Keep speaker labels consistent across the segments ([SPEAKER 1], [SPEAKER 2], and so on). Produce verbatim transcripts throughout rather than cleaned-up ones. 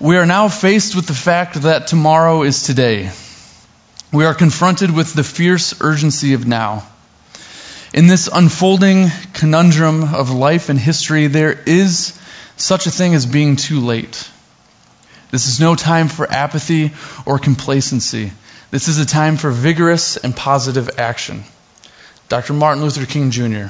[SPEAKER 1] We are now faced with the fact that tomorrow is today. We are confronted with the fierce urgency of now. In this unfolding conundrum of life and history, there is such a thing as being too late. This is no time for apathy or complacency. This is a time for vigorous and positive action. Doctor Martin Luther King Junior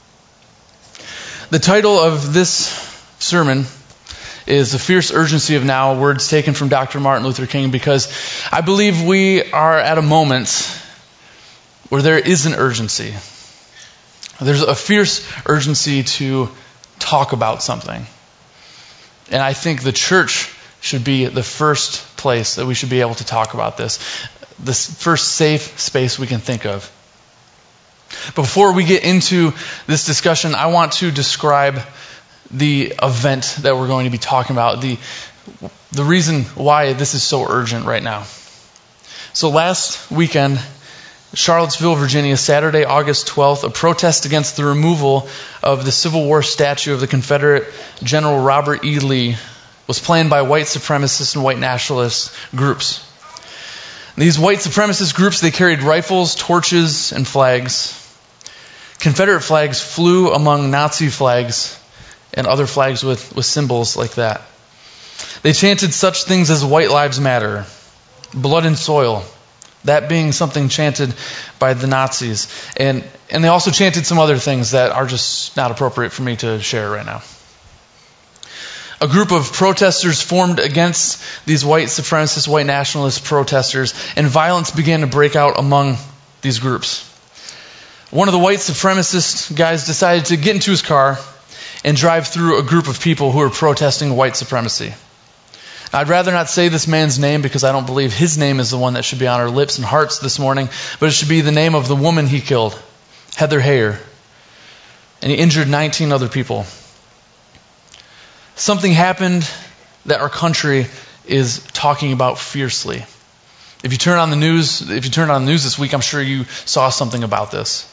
[SPEAKER 1] The title of this sermon is The Fierce Urgency of Now, words taken from Doctor Martin Luther King, because I believe we are at a moment where there is an urgency. There's a fierce urgency to talk about something. And I think the church should be the first place that we should be able to talk about this. This first safe space we can think of. Before we get into this discussion, I want to describe the event that we're going to be talking about, the the reason why this is so urgent right now. So last weekend, Charlottesville, Virginia, Saturday, August twelfth, a protest against the removal of the Civil War statue of the Confederate General Robert E. Lee was planned by white supremacist and white nationalist groups. These white supremacist groups, they carried rifles, torches, and flags. Confederate flags flew among Nazi flags and other flags with, with symbols like that. They chanted such things as white lives matter, blood and soil, that being something chanted by the Nazis. And, and they also chanted some other things that are just not appropriate for me to share right now. A group of protesters formed against these white supremacist, white nationalist protesters, and violence began to break out among these groups. One of the white supremacist guys decided to get into his car and drive through a group of people who were protesting white supremacy. Now, I'd rather not say this man's name because I don't believe his name is the one that should be on our lips and hearts this morning, but it should be the name of the woman he killed, Heather Heyer. And he injured nineteen other people. Something happened that our country is talking about fiercely. If you turn on the news, if you turned on the news this week, I'm sure you saw something about this.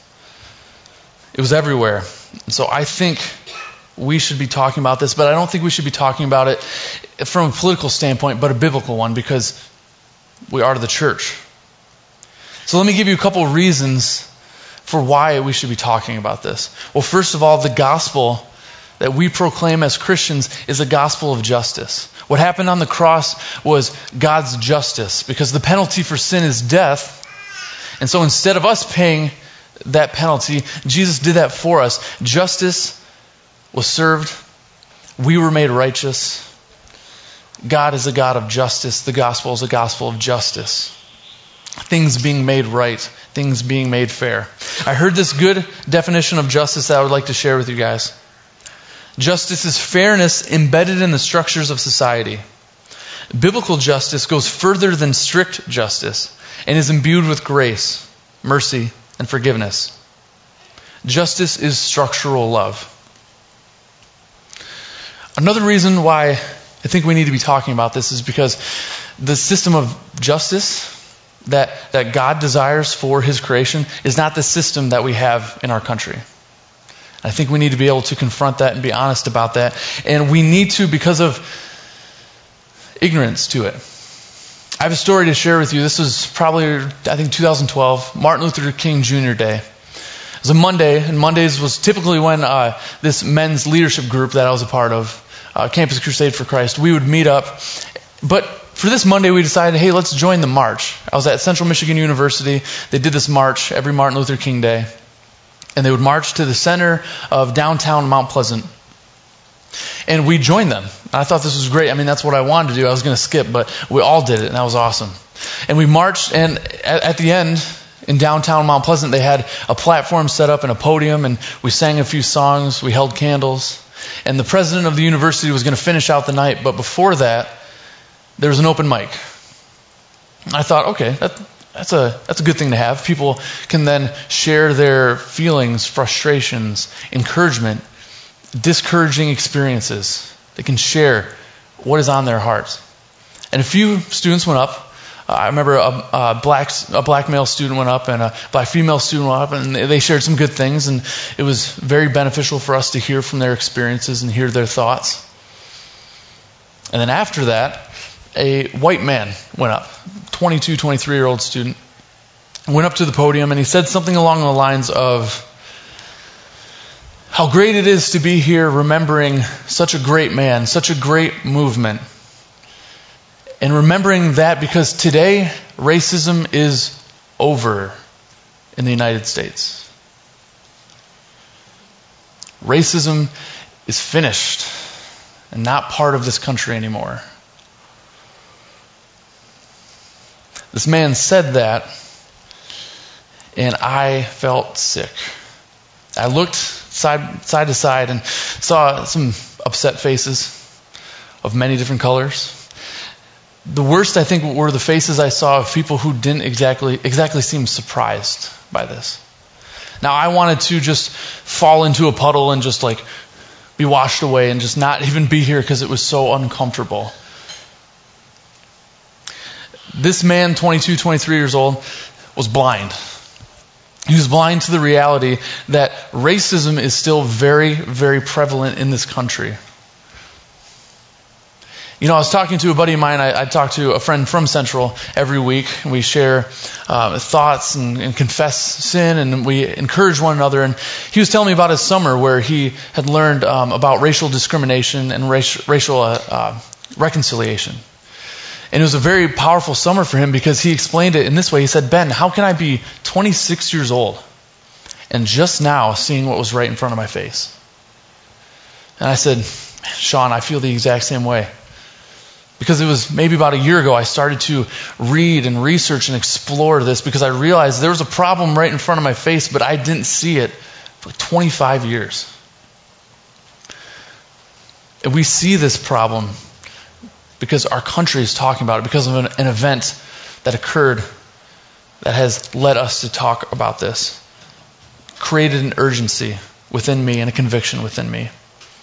[SPEAKER 1] It was everywhere. And so I think we should be talking about this, but I don't think we should be talking about it from a political standpoint, but a biblical one, because we are the church. So let me give you a couple of reasons for why we should be talking about this. Well, first of all, the gospel that we proclaim as Christians is a gospel of justice. What happened on the cross was God's justice, because the penalty for sin is death. And so instead of us paying that penalty, Jesus did that for us. Justice was served. We were made righteous. God is a God of justice. The gospel is a gospel of justice. Things being made right. Things being made fair. I heard this good definition of justice that I would like to share with you guys. Justice is fairness embedded in the structures of society. Biblical justice goes further than strict justice and is imbued with grace, mercy, and forgiveness. Justice is structural love. Another reason why I think we need to be talking about this is because the system of justice that, that God desires for His creation is not the system that we have in our country. I think we need to be able to confront that and be honest about that. And we need to because of ignorance to it. I have a story to share with you. This was probably, I think, two thousand twelve, Martin Luther King Junior Day. It was a Monday, and Mondays was typically when uh, this men's leadership group that I was a part of, uh, Campus Crusade for Christ, we would meet up. But for this Monday, we decided, hey, let's join the march. I was at Central Michigan University. They did this march every Martin Luther King Day. And they would march to the center of downtown Mount Pleasant. And we joined them. I thought this was great. I mean, that's what I wanted to do. I was going to skip, but we all did it, and that was awesome. And we marched, and at, at the end, in downtown Mount Pleasant, they had a platform set up and a podium, and we sang a few songs. We held candles. And the president of the university was going to finish out the night, but before that, there was an open mic. I thought, okay, that, that's a that's a good thing to have. People can then share their feelings, frustrations, encouragement, discouraging experiences. They can share what is on their hearts. And a few students went up. Uh, I remember a, a black a black male student went up and a black female student went up, and they shared some good things, and it was very beneficial for us to hear from their experiences and hear their thoughts. And then after that, a white man went up, twenty-two, twenty-three-year-old student, went up to the podium, and he said something along the lines of, how great it is to be here remembering such a great man, such a great movement. And remembering that because today, racism is over in the United States. Racism is finished and not part of this country anymore. This man said that, and I felt sick. I looked side side to side and saw some upset faces of many different colors. The worst, I think, were the faces I saw of people who didn't exactly exactly seem surprised by this. Now, I wanted to just fall into a puddle and just like be washed away and just not even be here because it was so uncomfortable. This man, twenty-two, twenty-three years old, was blind. He was blind to the reality that racism is still very, very prevalent in this country. You know, I was talking to a buddy of mine. I, I talk to a friend from Central every week. And we share uh, thoughts and, and confess sin, and we encourage one another. And he was telling me about his summer where he had learned um, about racial discrimination and racial, racial uh, uh, reconciliation. And it was a very powerful summer for him because he explained it in this way. He said, Ben, how can I be twenty-six years old and just now seeing what was right in front of my face? And I said, Sean, I feel the exact same way. Because it was maybe about a year ago I started to read and research and explore this because I realized there was a problem right in front of my face, but I didn't see it for like twenty-five years. And we see this problem because our country is talking about it, because of an, an event that occurred that has led us to talk about this. Created an urgency within me and a conviction within me.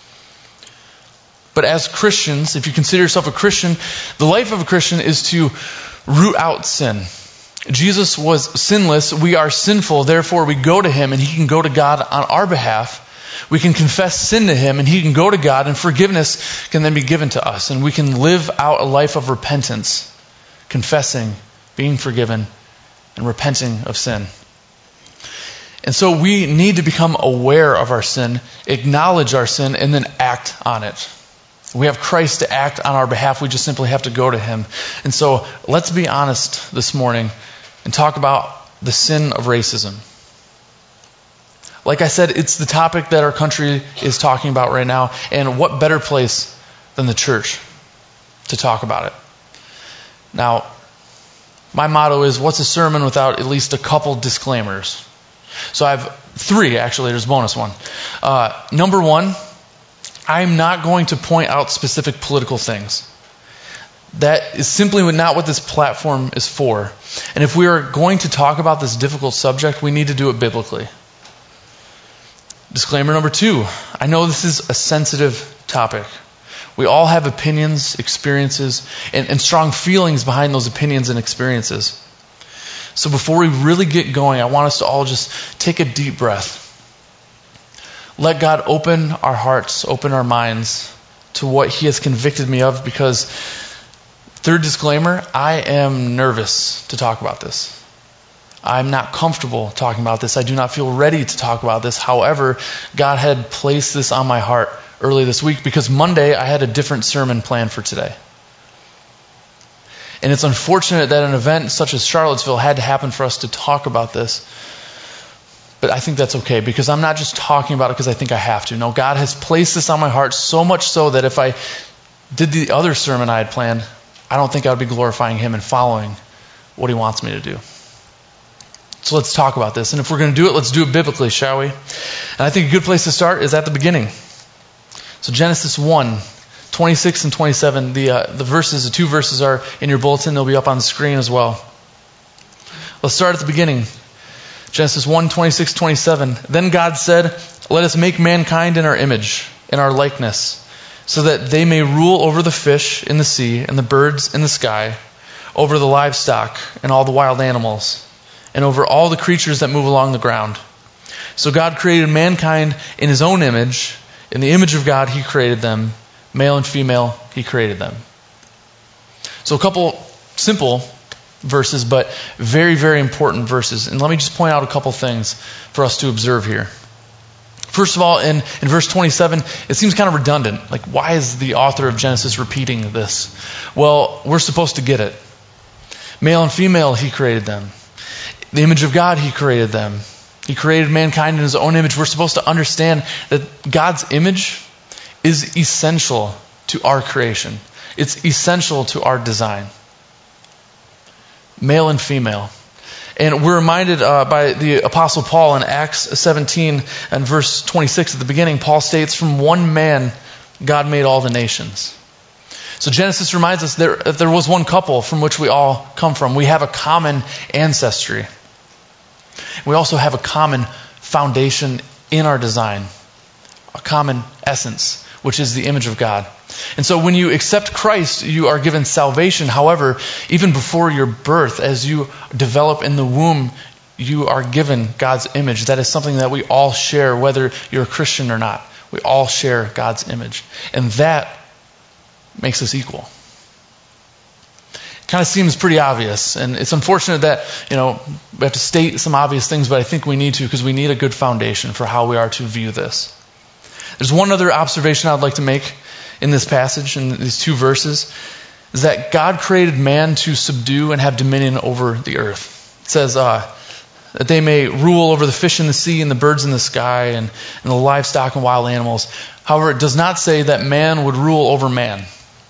[SPEAKER 1] But as Christians, if you consider yourself a Christian, the life of a Christian is to root out sin. Jesus was sinless. We are sinful. Therefore, we go to Him and He can go to God on our behalf. We can confess sin to Him and He can go to God, and forgiveness can then be given to us. And we can live out a life of repentance, confessing, being forgiven, and repenting of sin. And so we need to become aware of our sin, acknowledge our sin, and then act on it. We have Christ to act on our behalf. We just simply have to go to Him. And so let's be honest this morning and talk about the sin of racism. Like I said, it's the topic that our country is talking about right now. And what better place than the church to talk about it? Now, my motto is, what's a sermon without at least a couple disclaimers? So I have three, actually. There's a bonus one. Uh, number one, I'm not going to point out specific political things. That is simply not what this platform is for. And if we are going to talk about this difficult subject, we need to do it biblically. Disclaimer number two, I know this is a sensitive topic. We all have opinions, experiences, and, and strong feelings behind those opinions and experiences. So before we really get going, I want us to all just take a deep breath. Let God open our hearts, open our minds to what He has convicted me of, because, third disclaimer, I am nervous to talk about this. I'm not comfortable talking about this. I do not feel ready to talk about this. However, God had placed this on my heart early this week because Monday I had a different sermon planned for today. And it's unfortunate that an event such as Charlottesville had to happen for us to talk about this. But I think that's okay, because I'm not just talking about it because I think I have to. No, God has placed this on my heart so much so that if I did the other sermon I had planned, I don't think I would be glorifying Him and following what He wants me to do. So let's talk about this. And if we're going to do it, let's do it biblically, shall we? And I think a good place to start is at the beginning. So Genesis one, twenty-six and twenty-seven, the uh, the verses, the two verses are in your bulletin. They'll be up on the screen as well. Let's start at the beginning. Genesis one, twenty-six, twenty-seven. Then God said, let us make mankind in our image, in our likeness, so that they may rule over the fish in the sea and the birds in the sky, over the livestock and all the wild animals, and over all the creatures that move along the ground. So God created mankind in His own image. In the image of God He created them. Male and female He created them. So a couple simple verses, but very, very important verses. And let me just point out a couple things for us to observe here. First of all, in, in verse twenty-seven, it seems kind of redundant. Like, why is the author of Genesis repeating this? Well, we're supposed to get it. Male and female, he created them. The image of God, he created them. He created mankind in his own image. We're supposed to understand that God's image is essential to our creation. It's essential to our design. Male and female. And we're reminded uh, by the Apostle Paul in Acts seventeen and verse twenty-six at the beginning. Paul states, from one man God made all the nations. So Genesis reminds us there, that there was one couple from which we all come from. We have a common ancestry. We also have a common foundation in our design. A common essence, which is the image of God. And so when you accept Christ, you are given salvation. However, even before your birth, as you develop in the womb, you are given God's image. That is something that we all share, whether you're a Christian or not. We all share God's image. And that makes us equal. It kind of seems pretty obvious. And it's unfortunate that, you know, we have to state some obvious things, but I think we need to because we need a good foundation for how we are to view this. There's one other observation I'd like to make in this passage, in these two verses, is that God created man to subdue and have dominion over the earth. It says uh, that they may rule over the fish in the sea and the birds in the sky and, and the livestock and wild animals. However, it does not say that man would rule over man.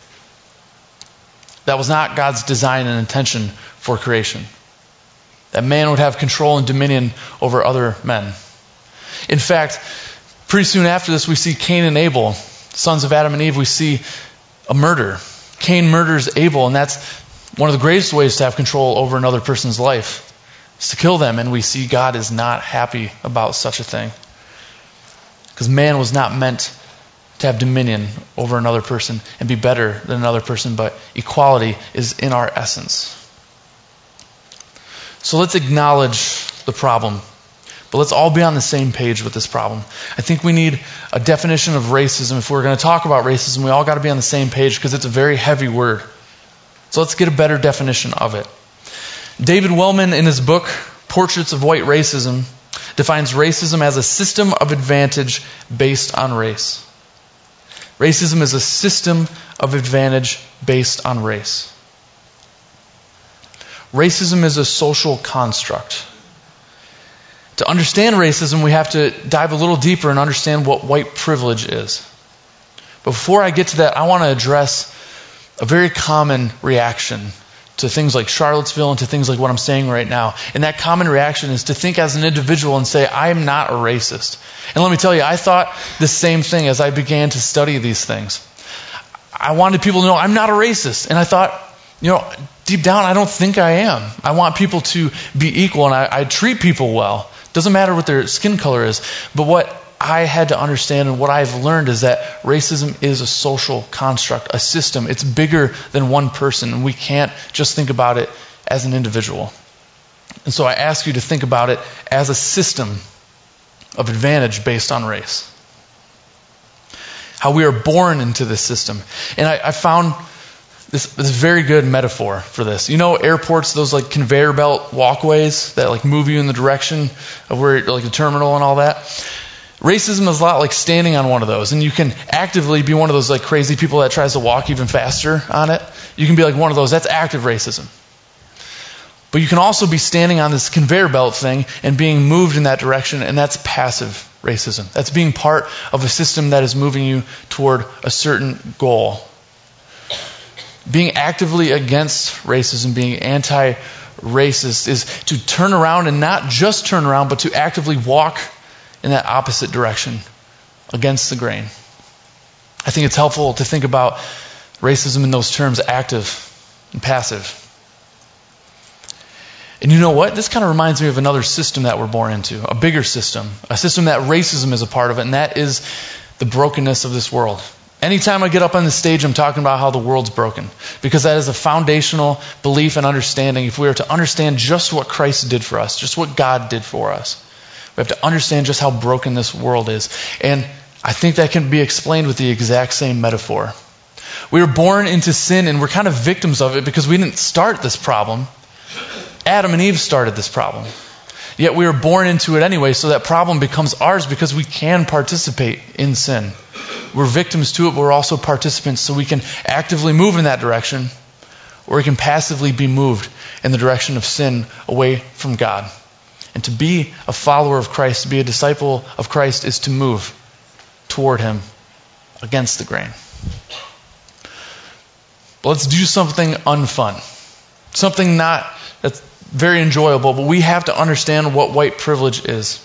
[SPEAKER 1] That was not God's design and intention for creation. That man would have control and dominion over other men. In fact, pretty soon after this, we see Cain and Abel, sons of Adam and Eve. We see a murder. Cain murders Abel, and that's one of the greatest ways to have control over another person's life, is to kill them. And we see God is not happy about such a thing. Because man was not meant to have dominion over another person and be better than another person, but equality is in our essence. So let's acknowledge the problem. But let's all be on the same page with this problem. I think we need a definition of racism. If we're going to talk about racism, we all got to be on the same page because it's a very heavy word. So let's get a better definition of it. David Wellman, in his book, Portraits of White Racism, defines racism as a system of advantage based on race. Racism is a system of advantage based on race. Racism is a social construct. To understand racism, we have to dive a little deeper and understand what white privilege is. But before I get to that, I want to address a very common reaction to things like Charlottesville and to things like what I'm saying right now. And that common reaction is to think as an individual and say, I am not a racist. And let me tell you, I thought the same thing as I began to study these things. I wanted people to know I'm not a racist. And I thought, you know, deep down, I don't think I am. I want people to be equal, and I, I treat people well. Doesn't matter what their skin color is. But what I had to understand and what I've learned is that racism is a social construct, a system. It's bigger than one person, and we can't just think about it as an individual. And so I ask you to think about it as a system of advantage based on race. How we are born into this system. And I, I found This, this very good metaphor for this. You know, airports, those like conveyor belt walkways that like move you in the direction of where, like the terminal and all that. Racism is a lot like standing on one of those, and you can actively be one of those like crazy people that tries to walk even faster on it. You can be like one of those. That's active racism. But you can also be standing on this conveyor belt thing and being moved in that direction, and that's passive racism. That's being part of a system that is moving you toward a certain goal. Being actively against racism, being anti-racist, is to turn around and not just turn around, but to actively walk in that opposite direction, against the grain. I think it's helpful to think about racism in those terms, active and passive. And you know what? This kind of reminds me of another system that we're born into, a bigger system, a system that racism is a part of it, and that is the brokenness of this world. Anytime I get up on the stage, I'm talking about how the world's broken, because that is a foundational belief and understanding. If we are to understand just what Christ did for us, just what God did for us, we have to understand just how broken this world is. And I think that can be explained with the exact same metaphor. We were born into sin, and we're kind of victims of it because we didn't start this problem. Adam and Eve started this problem. Yet we were born into it anyway, so that problem becomes ours because we can participate in sin. We're victims to it, but we're also participants, so we can actively move in that direction, or we can passively be moved in the direction of sin away from God. And to be a follower of Christ, to be a disciple of Christ, is to move toward Him against the grain. But let's do something unfun. Something not that's very enjoyable, but we have to understand what white privilege is.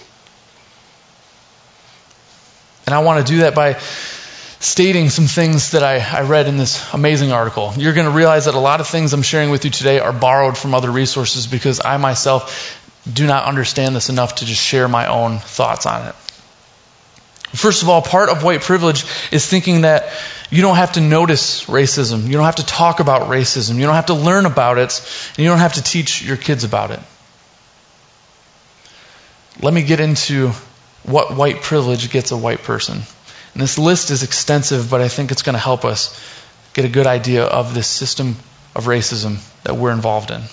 [SPEAKER 1] And I want to do that by stating some things that I, I read in this amazing article. You're going to realize that a lot of things I'm sharing with you today are borrowed from other resources because I myself do not understand this enough to just share my own thoughts on it. First of all, part of white privilege is thinking that you don't have to notice racism. You don't have to talk about racism. You don't have to learn about it. And you don't have to teach your kids about it. Let me get into what white privilege gets a white person. And this list is extensive, but I think it's going to help us get a good idea of this system of racism that we're involved in.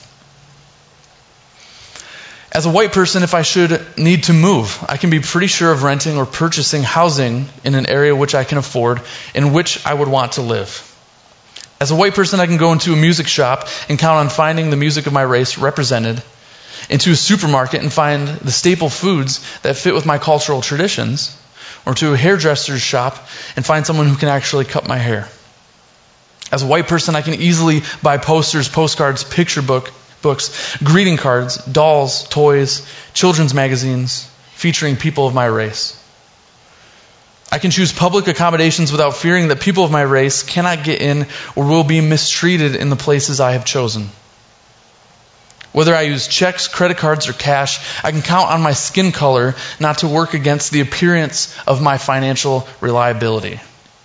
[SPEAKER 1] As a white person, if I should need to move, I can be pretty sure of renting or purchasing housing in an area which I can afford, in which I would want to live. As a white person, I can go into a music shop and count on finding the music of my race represented, into a supermarket and find the staple foods that fit with my cultural traditions, or to a hairdresser's shop and find someone who can actually cut my hair. As a white person, I can easily buy posters, postcards, picture book, books, greeting cards, dolls, toys, children's magazines featuring people of my race. I can choose public accommodations without fearing that people of my race cannot get in or will be mistreated in the places I have chosen. Whether I use checks, credit cards, or cash, I can count on my skin color not to work against the appearance of my financial reliability.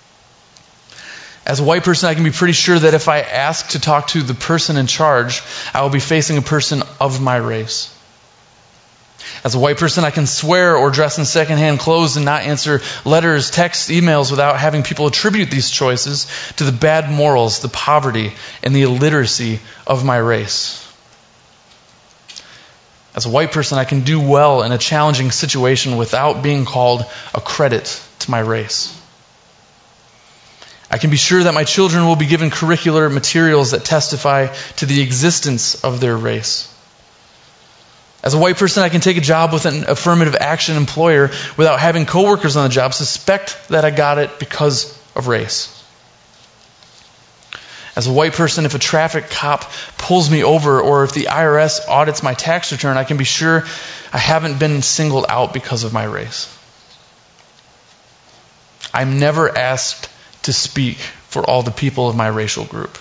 [SPEAKER 1] As a white person, I can be pretty sure that if I ask to talk to the person in charge, I will be facing a person of my race. As a white person, I can swear or dress in secondhand clothes and not answer letters, texts, emails without having people attribute these choices to the bad morals, the poverty, and the illiteracy of my race. As a white person, I can do well in a challenging situation without being called a credit to my race. I can be sure that my children will be given curricular materials that testify to the existence of their race. As a white person, I can take a job with an affirmative action employer without having coworkers on the job suspect that I got it because of race. As a white person, if a traffic cop pulls me over or if the I R S audits my tax return, I can be sure I haven't been singled out because of my race. I'm never asked to speak for all the people of my racial group.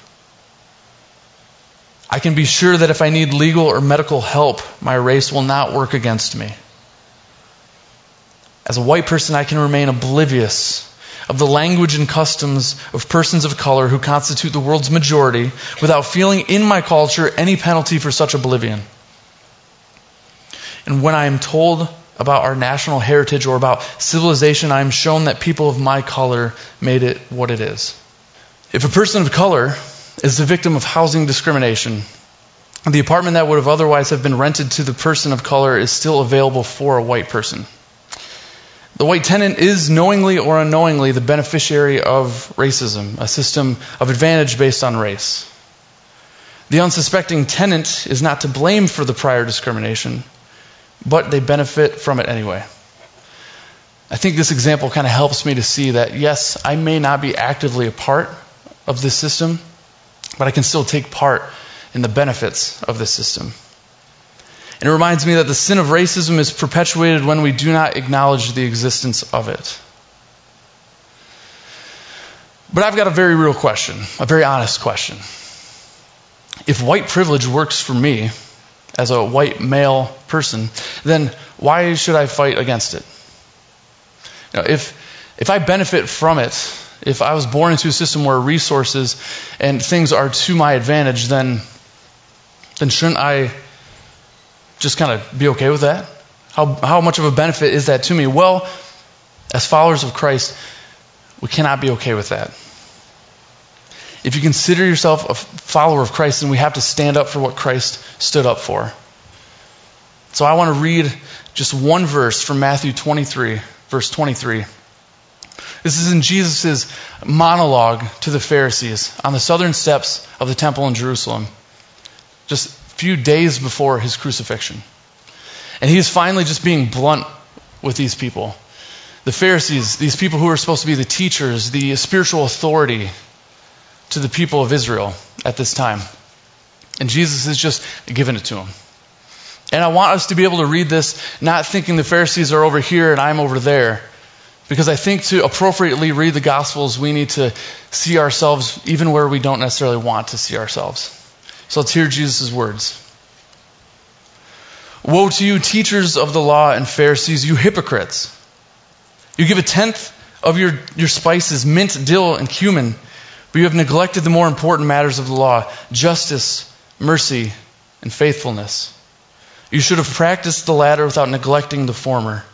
[SPEAKER 1] I can be sure that if I need legal or medical help, my race will not work against me. As a white person, I can remain oblivious of the language and customs of persons of color who constitute the world's majority without feeling in my culture any penalty for such oblivion. And when I am told about our national heritage or about civilization, I am shown that people of my color made it what it is. If a person of color is the victim of housing discrimination, the apartment that would have otherwise have been rented to the person of color is still available for a white person. The white tenant is knowingly or unknowingly the beneficiary of racism, a system of advantage based on race. The unsuspecting tenant is not to blame for the prior discrimination, but they benefit from it anyway. I think this example kind of helps me to see that, yes, I may not be actively a part of this system, but I can still take part in the benefits of this system. And it reminds me that the sin of racism is perpetuated when we do not acknowledge the existence of it. But I've got a very real question, a very honest question. If white privilege works for me as a white male person, then why should I fight against it? You know, if if I benefit from it, if I was born into a system where resources and things are to my advantage, then then shouldn't I just kind of be okay with that? How how much of a benefit is that to me? Well, as followers of Christ, we cannot be okay with that. if you consider yourself a follower of Christ, then we have to stand up for what Christ stood up for. So I want to read just one verse from Matthew twenty-three, verse twenty-three. This is in Jesus' monologue to the Pharisees on the southern steps of the temple in Jerusalem, just a few days before his crucifixion. And he is finally just being blunt with these people. The Pharisees, these people who are supposed to be the teachers, the spiritual authority to the people of Israel at this time. And Jesus is just giving it to them. And I want us to be able to read this not thinking the Pharisees are over here and I'm over there. Because I think to appropriately read the Gospels, we need to see ourselves even where we don't necessarily want to see ourselves. So let's hear Jesus' words. Woe to you, teachers of the law and Pharisees, you hypocrites! You give a tenth of your, your spices, mint, dill, and cumin, but you have neglected the more important matters of the law, justice, mercy, and faithfulness. You should have practiced the latter without neglecting the former.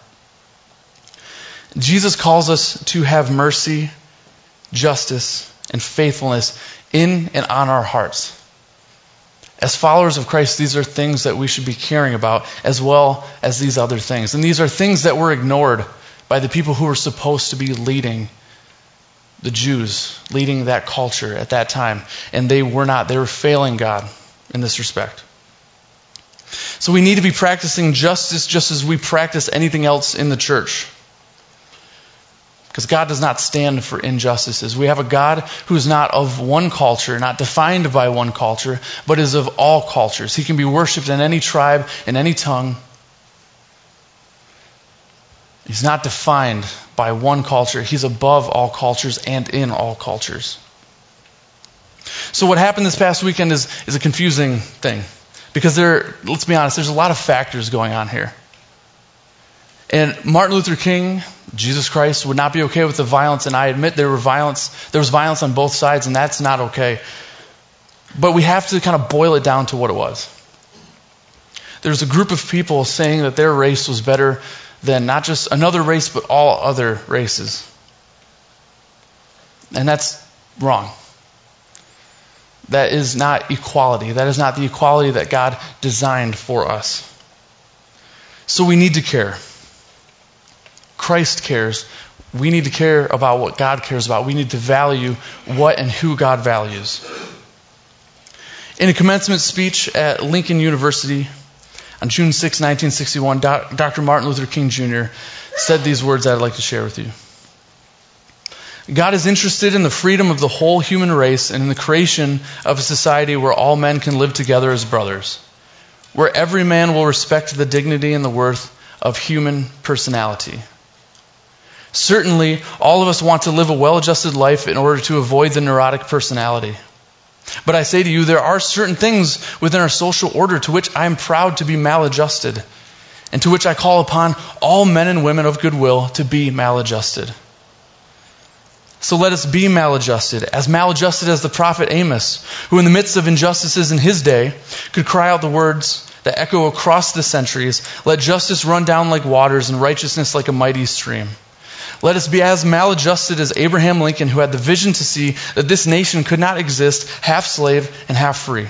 [SPEAKER 1] Jesus calls us to have mercy, justice, and faithfulness in and on our hearts. As followers of Christ, these are things that we should be caring about as well as these other things. And these are things that were ignored by the people who were supposed to be leading the Jews, leading that culture at that time. And they were not. They were failing God in this respect. So we need to be practicing justice just as we practice anything else in the church. Because God does not stand for injustices. We have a God who is not of one culture, not defined by one culture, but is of all cultures. He can be worshipped in any tribe, in any tongue. He's not defined by one culture. He's above all cultures and in all cultures. So what happened this past weekend is, is a confusing thing. Because there, let's be honest, there's a lot of factors going on here. And Martin Luther King, Jesus Christ, would not be okay with the violence, and I admit there were violence, there was violence on both sides, and that's not okay. But we have to kind of boil it down to what it was. There's a group of people saying that their race was better than not just another race, but all other races. And that's wrong. That is not equality. That is not the equality that God designed for us. So we need to care. Christ cares. We need to care about what God cares about. We need to value what and who God values. In a commencement speech at Lincoln University on June sixth, nineteen sixty-one, Doctor Martin Luther King Junior said these words that I'd like to share with you. God is interested in the freedom of the whole human race and in the creation of a society where all men can live together as brothers, where every man will respect the dignity and the worth of human personality. Certainly, all of us want to live a well-adjusted life in order to avoid the neurotic personality. But I say to you, there are certain things within our social order to which I am proud to be maladjusted, and to which I call upon all men and women of goodwill to be maladjusted. So let us be maladjusted, as maladjusted as the prophet Amos, who in the midst of injustices in his day could cry out the words that echo across the centuries, "Let justice run down like waters and righteousness like a mighty stream." Let us be as maladjusted as Abraham Lincoln, who had the vision to see that this nation could not exist half slave and half free.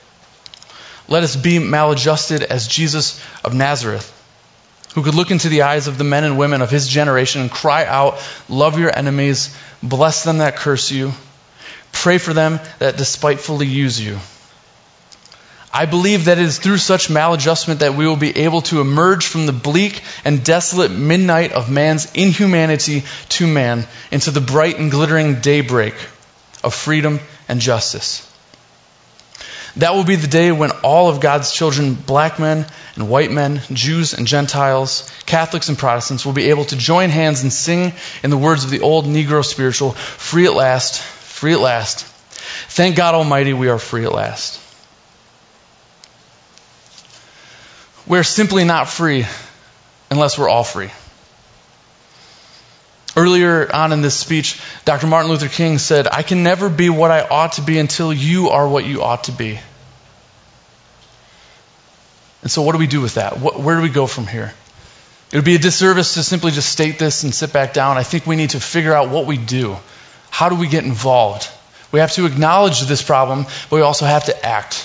[SPEAKER 1] Let us be maladjusted as Jesus of Nazareth, who could look into the eyes of the men and women of his generation and cry out, "Love your enemies, bless them that curse you, pray for them that despitefully use you." I believe that it is through such maladjustment that we will be able to emerge from the bleak and desolate midnight of man's inhumanity to man into the bright and glittering daybreak of freedom and justice. That will be the day when all of God's children, black men and white men, Jews and Gentiles, Catholics and Protestants, will be able to join hands and sing in the words of the old Negro spiritual, "Free at last, free at last. Thank God Almighty, we are free at last." We're simply not free unless we're all free. Earlier on in this speech, Doctor Martin Luther King said, "I can never be what I ought to be until you are what you ought to be." And so what do we do with that? What, where do we go from here? It would be a disservice to simply just state this and sit back down. I think we need to figure out what we do. How do we get involved? We have to acknowledge this problem, but we also have to act.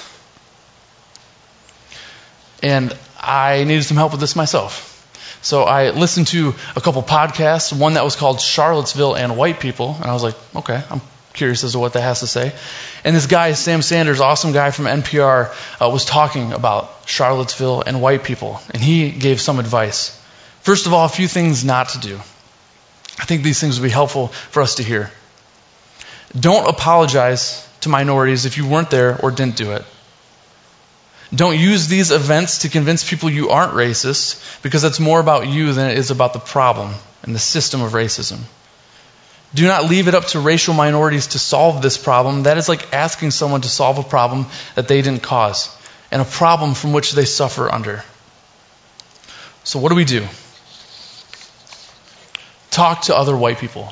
[SPEAKER 1] And I needed some help with this myself. So I listened to a couple podcasts, one that was called Charlottesville and White People, and I was like, okay, I'm curious as to what that has to say. And this guy, Sam Sanders, awesome guy from N P R, uh, was talking about Charlottesville and white people, and he gave some advice. First of all, a few things not to do. I think these things would be helpful for us to hear. Don't apologize to minorities if you weren't there or didn't do it. Don't use these events to convince people you aren't racist, because it's more about you than it is about the problem and the system of racism. Do not leave it up to racial minorities to solve this problem. That is like asking someone to solve a problem that they didn't cause, and a problem from which they suffer under. So what do we do? Talk to other white people.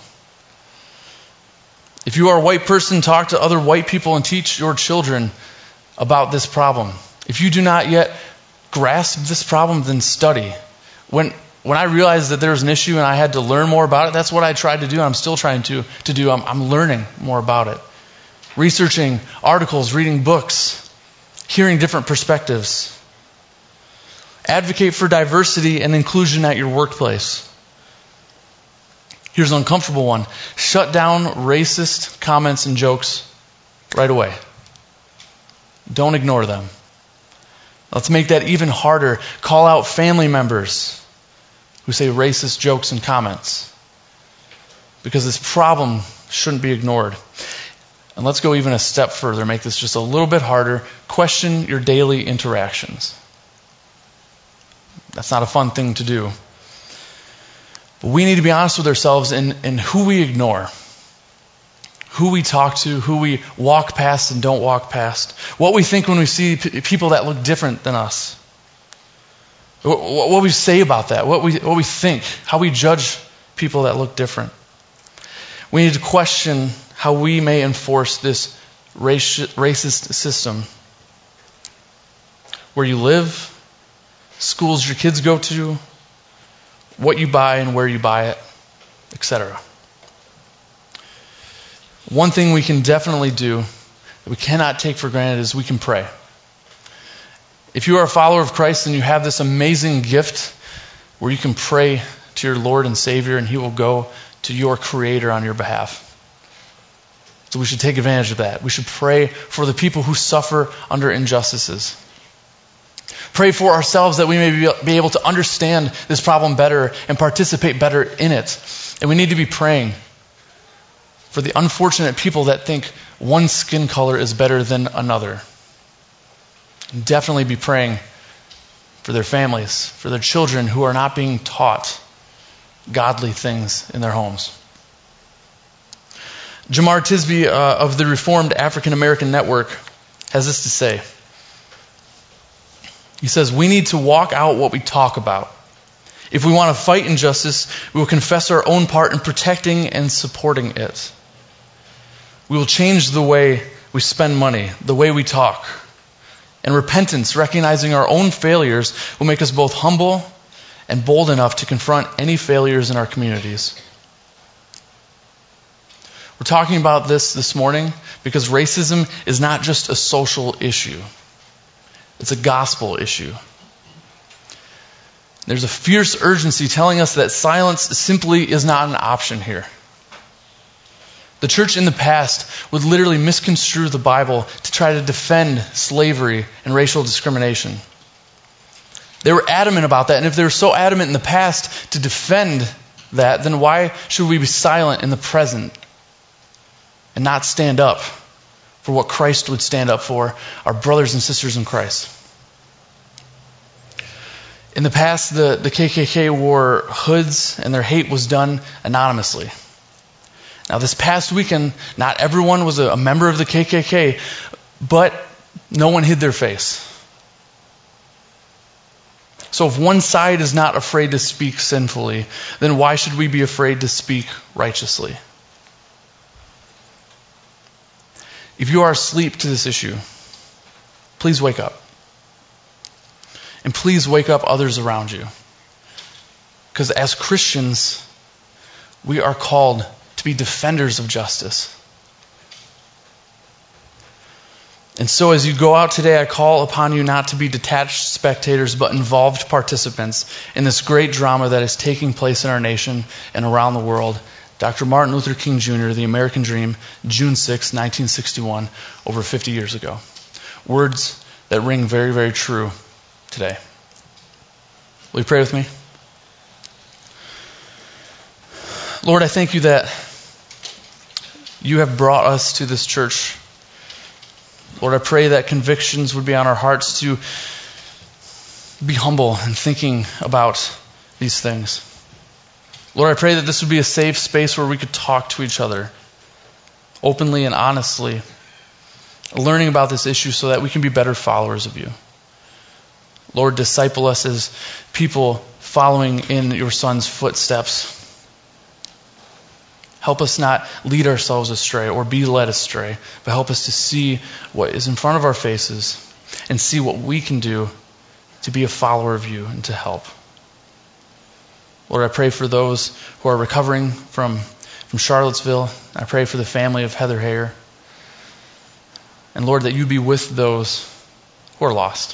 [SPEAKER 1] If you are a white person, talk to other white people and teach your children about this problem. If you do not yet grasp this problem, then study. When when I realized that there was an issue and I had to learn more about it, that's what I tried to do, and I'm still trying to, to do. I'm, I'm learning more about it. Researching articles, reading books, hearing different perspectives. Advocate for diversity and inclusion at your workplace. Here's an uncomfortable one. Shut down racist comments and jokes right away. Don't ignore them. Let's make that even harder. Call out family members who say racist jokes and comments, because this problem shouldn't be ignored. And let's go even a step further, make this just a little bit harder. Question your daily interactions. That's not a fun thing to do. But we need to be honest with ourselves in, in who we ignore, who we talk to, who we walk past and don't walk past, what we think when we see p- people that look different than us, what, what we say about that, what we what we think, how we judge people that look different. We need to question how we may enforce this raci- racist system. Where you live, schools your kids go to, what you buy and where you buy it, et cetera. One thing we can definitely do that we cannot take for granted is we can pray. If you are a follower of Christ, then you have this amazing gift where you can pray to your Lord and Savior, and He will go to your Creator on your behalf. So we should take advantage of that. We should pray for the people who suffer under injustices. Pray for ourselves that we may be able to understand this problem better and participate better in it. And we need to be praying for the unfortunate people that think one skin color is better than another. And definitely be praying for their families, for their children who are not being taught godly things in their homes. Jemar Tisby uh, of the Reformed African American Network has this to say. He says, we need to walk out what we talk about. If we want to fight injustice, we will confess our own part in protecting and supporting it. We will change the way we spend money, the way we talk. And repentance, recognizing our own failures, will make us both humble and bold enough to confront any failures in our communities. We're talking about this this morning because racism is not just a social issue. It's a gospel issue. There's a fierce urgency telling us that silence simply is not an option here. The church in the past would literally misconstrue the Bible to try to defend slavery and racial discrimination. They were adamant about that, and if they were so adamant in the past to defend that, then why should we be silent in the present and not stand up for what Christ would stand up for, our brothers and sisters in Christ? In the past, the, the K K K wore hoods, and their hate was done anonymously. Now, this past weekend, not everyone was a, a member of the K K K, but no one hid their face. So if one side is not afraid to speak sinfully, then why should we be afraid to speak righteously? If you are asleep to this issue, please wake up. And please wake up others around you. Because as Christians, we are called to be defenders of justice. And so as you go out today, I call upon you not to be detached spectators, but involved participants in this great drama that is taking place in our nation and around the world. Doctor Martin Luther King Junior, The American Dream, June sixth, nineteen sixty-one, over fifty years ago. Words that ring very, very true today. Will you pray with me? Lord, I thank you that you have brought us to this church. Lord, I pray that convictions would be on our hearts to be humble in thinking about these things. Lord, I pray that this would be a safe space where we could talk to each other openly and honestly, learning about this issue so that we can be better followers of you. Lord, disciple us as people following in your Son's footsteps. Help us not lead ourselves astray or be led astray, but help us to see what is in front of our faces and see what we can do to be a follower of you and to help. Lord, I pray for those who are recovering from, from Charlottesville. I pray for the family of Heather Hayer. And Lord, that you be with those who are lost.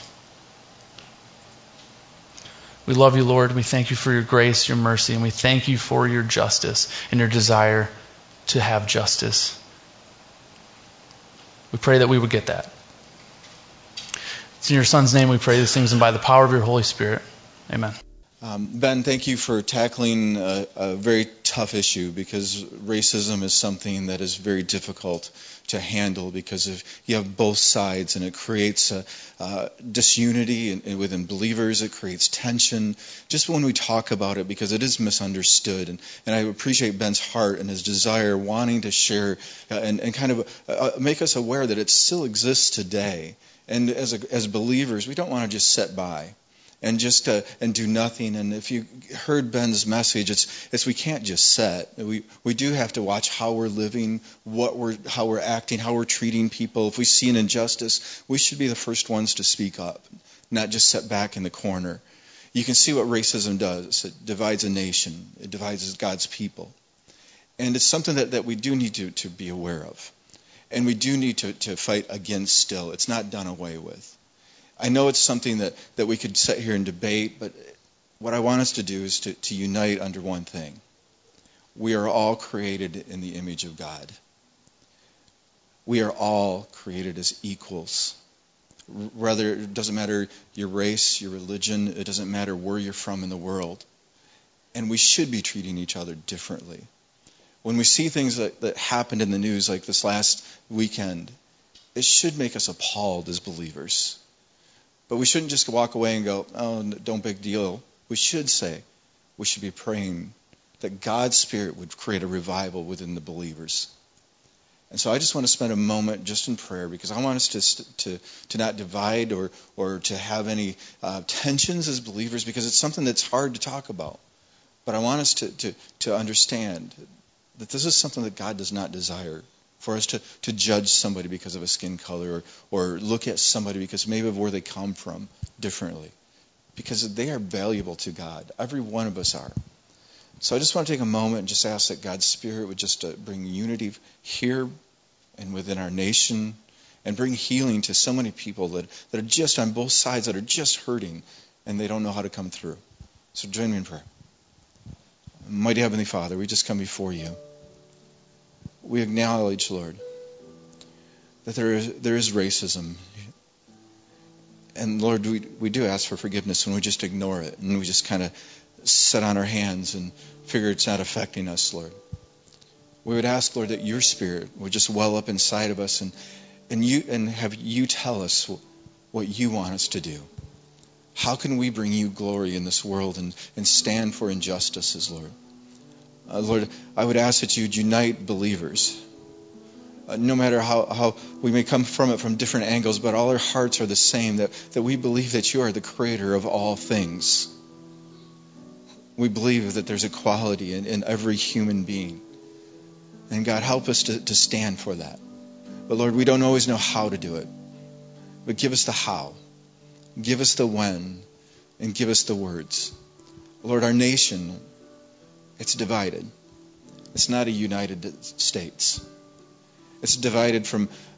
[SPEAKER 1] We love you, Lord. We thank you for your grace, your mercy, and we thank you for your justice and your desire to have justice. We pray that we would get that. It's in your Son's name we pray these things, and by the power of your Holy Spirit. Amen.
[SPEAKER 2] Um, Ben, thank you for tackling a, a very tough issue, because racism is something that is very difficult to handle because of, you have both sides, and it creates a, uh, disunity in, in, within believers. It creates tension just when we talk about it, because it is misunderstood. And, and I appreciate Ben's heart and his desire wanting to share uh, and, and kind of uh, make us aware that it still exists today. And as a, as believers, we don't want to just sit by and just uh, and do nothing. And if you heard Ben's message, it's it's we can't just sit. We we do have to watch how we're living, what we're how we're acting, how we're treating people. If we see an injustice, we should be the first ones to speak up, not just sit back in the corner. You can see what racism does. It divides a nation. It divides God's people. And it's something that, that we do need to, to be aware of. And we do need to, to fight against still. It's not done away with. I know it's something that, that we could sit here and debate, but what I want us to do is to, to unite under one thing. We are all created in the image of God. We are all created as equals. Rather, it doesn't matter your race, your religion, it doesn't matter where you're from in the world. And we should be treating each other differently. When we see things that, that happened in the news like this last weekend, it should make us appalled as believers. But we shouldn't just walk away and go, oh, don't big deal. We should say, we should be praying that God's Spirit would create a revival within the believers. And so I just want to spend a moment just in prayer, because I want us to to, to not divide or, or to have any uh, tensions as believers, because it's something that's hard to talk about. But I want us to, to, to understand that this is something that God does not desire. For us to, to judge somebody because of a skin color, or, or look at somebody because maybe of where they come from differently. Because they are valuable to God. Every one of us are. So I just want to take a moment and just ask that God's Spirit would just uh, bring unity here and within our nation, and bring healing to so many people that, that are just on both sides, that are just hurting, and they don't know how to come through. So join me in prayer. Mighty Heavenly Father, we just come before you. We acknowledge, Lord, that there is there is racism. And Lord, we we do ask for forgiveness when we just ignore it and we just kind of sit on our hands and figure it's not affecting us, Lord. We would ask, Lord, that your Spirit would just well up inside of us and and you and have you tell us what you want us to do. How can we bring you glory in this world and, and stand for injustices, Lord? Uh, Lord, I would ask that you would unite believers. Uh, no matter how, how we may come from it from different angles, but all our hearts are the same, that, that we believe that you are the creator of all things. We believe that there's equality in, in every human being. And God, help us to, to stand for that. But Lord, we don't always know how to do it. But give us the how. Give us the when. And give us the words. Lord, our nation, it's divided. It's not a United States. It's divided from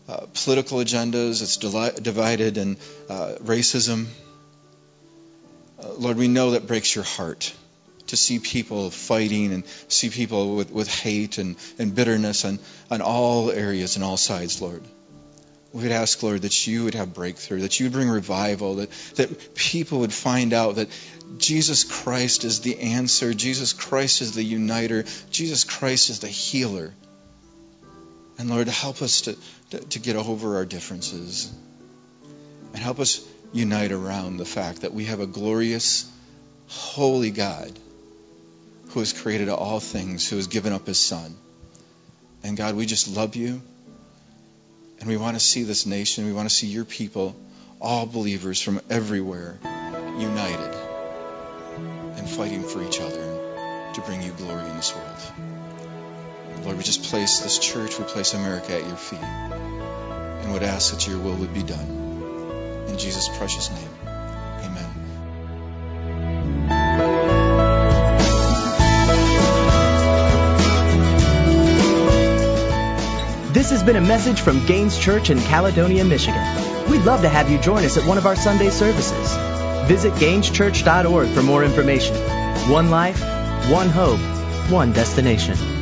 [SPEAKER 2] uh, political agendas. It's deli- divided in uh, racism. Uh, Lord, we know that breaks your heart to see people fighting and see people with, with hate and, and bitterness on, on all areas and all sides, Lord. We would ask, Lord, that you would have breakthrough, that you would bring revival, that, that people would find out that Jesus Christ is the answer, Jesus Christ is the uniter, Jesus Christ is the healer. And Lord, help us to, to, to get over our differences and help us unite around the fact that we have a glorious, holy God who has created all things, who has given up his Son. And God, we just love you. And we want to see this nation, we want to see your people, all believers from everywhere, united and fighting for each other to bring you glory in this world. Lord, we just place this church, we place America at your feet, and would ask that your will would be done. In Jesus' precious name, amen.
[SPEAKER 3] This has been a message from Gaines Church in Caledonia, Michigan. We'd love to have you join us at one of our Sunday services. Visit gaines church dot org for more information. One life, one hope, one destination.